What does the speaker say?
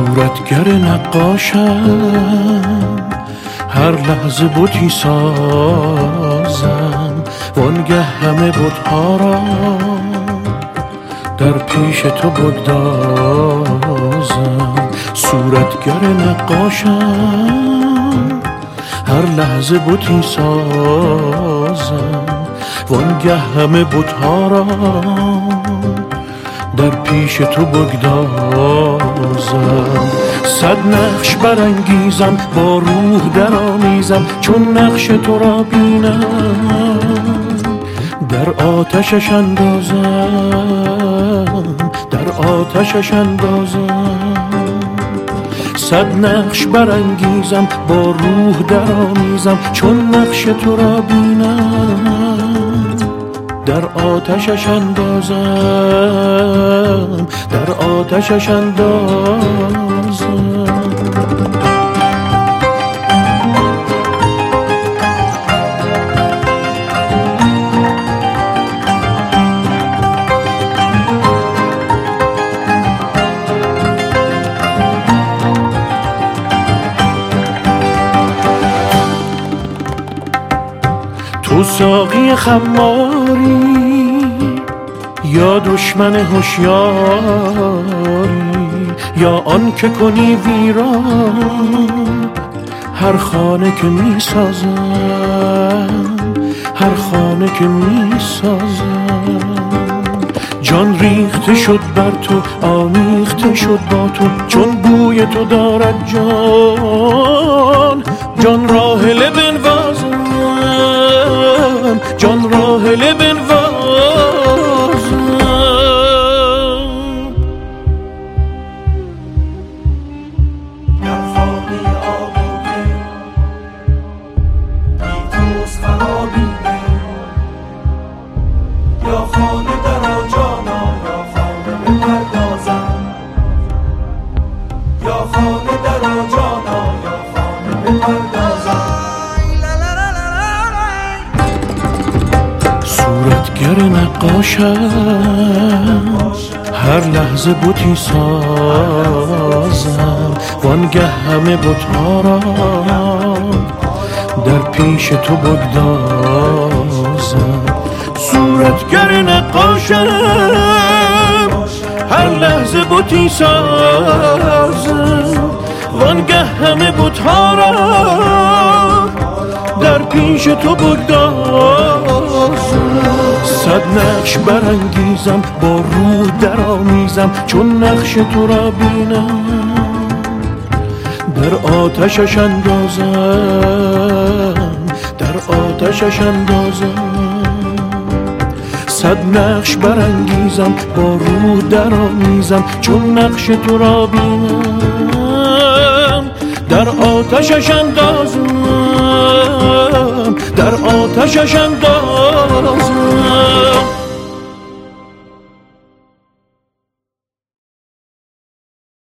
صورتگر نقاشم، هر لحظه بتی سازم، وانگه همه بت‌ها را در پیش تو بگدازم. صورتگر نقاشم، هر لحظه بتی سازم، وانگه همه بت‌ها را در پیش تو بگدازم. صد نقش برانگیزم، با روح درآمیزم، چون نقش تو را بینم در آتشش اندازم، در آتشش اندازم. صد نقش برانگیزم، با روح درآمیزم، چون نقش تو را بینم در آتشش اندازم، در آتشش اندازم. تو ساقی خماری یا دشمن هوشیاری، یا آن که کنی ویران هر خانه که می سازم، هر خانه که می سازم. جان ریخته شد بر تو، آمیخته شد با تو، چون بوی تو دارد جان. جان راحله بنوازم، جان راحله بنوازم. در خانه آب و گل بی توست خرابیده، یا خانه درآ جانا، یا خانه بپردازم، یا خانه درآ جانا، یا خانه بپردازم. صورتگر نقاشم، هر لحظه بتی سازم، وانگه همه بت‌ها را در پیش تو بگدازم. صورتگر نقاشم، هر لحظه بتی سازم، وانگه همه بت‌ها را در پیش تو بگدازم. صد نقش برانگیزم، با روح درآمیزم، چون نقش تو را بینم در آتشش اندازم، در آتشش اندازم. صد نقش برانگیزم، با روح درآمیزم، چون نقش تو را بینم در آتشش اندازم، در آتشش اندازم.